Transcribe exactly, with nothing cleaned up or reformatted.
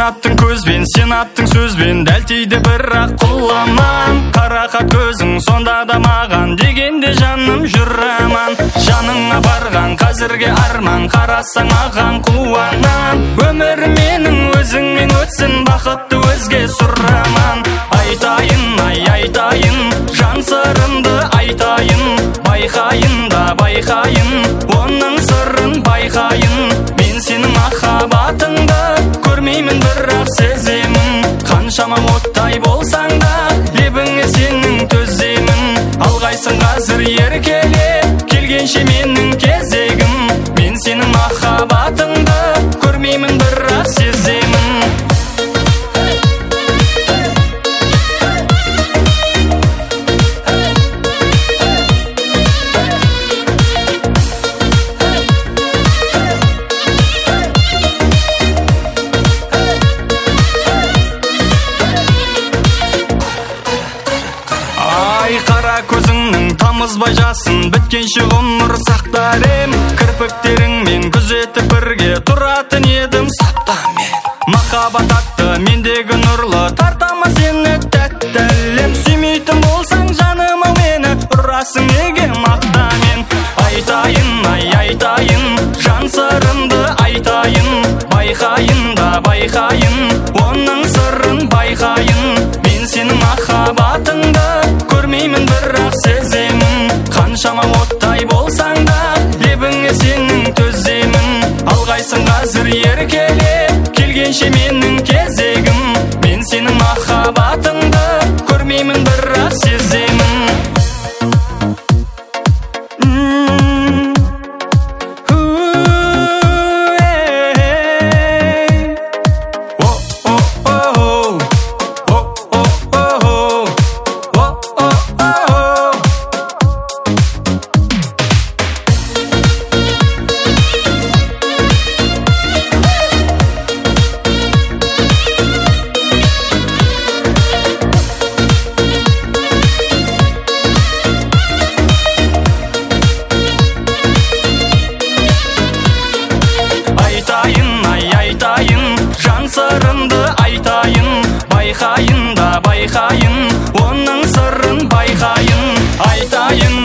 аттың көзбен, сен аттың сөзбен, дәл тиді бірақ құламан. Қарақат көзің сонда да маған дегенде жаным жүр аман. Жаныңа барған қазірге арман, қарасаң маған қуанам. Өмір менің өзіңмен өтсін, бақытты өзге сұраман. Айтайын, ай айтайын, жан сырымды айтайын. Байқайын да байқайын, оның сырын байқайын. Мен сенің махаббатыңды көрмеймін, бірақ сеземін. Қаншама оттай болсаң да лебіңе сенің төземін. Алғайсың қазір еркеле, келгенше менің кезегім. Мен сенің махаббатыңды көрмеймін, бірақ сеземін. Қара көзіңнің тамызбай жасын, біткенше ғұмыр сақтар ем. Кірпіктеріңмен күзетіп бірге тұратын едім саптамен. Махаббат атты мендегі нұрлы, тартама сені тәтті әлем. Сүймейтін болсаң жаным ау мені, ұрасың неге мақтамен. Айтайын, ай айтайын, жан сырымды айтайын. Байқайын да байқайын, оның сырын байқайын. Мен сенің махаббатыңды көрмеймін, бірақ сеземін. Қаншама оттай болсаң да лебіңе сенің төземін. Алғайсың қазір еркеле, келгенше менің кезегім. Мен сенің махаббатыңды көрмеймін, бірақ сеземін. Сырымды айтайын, байқайын да байқайын, оның сырын байқайын. Айтайын,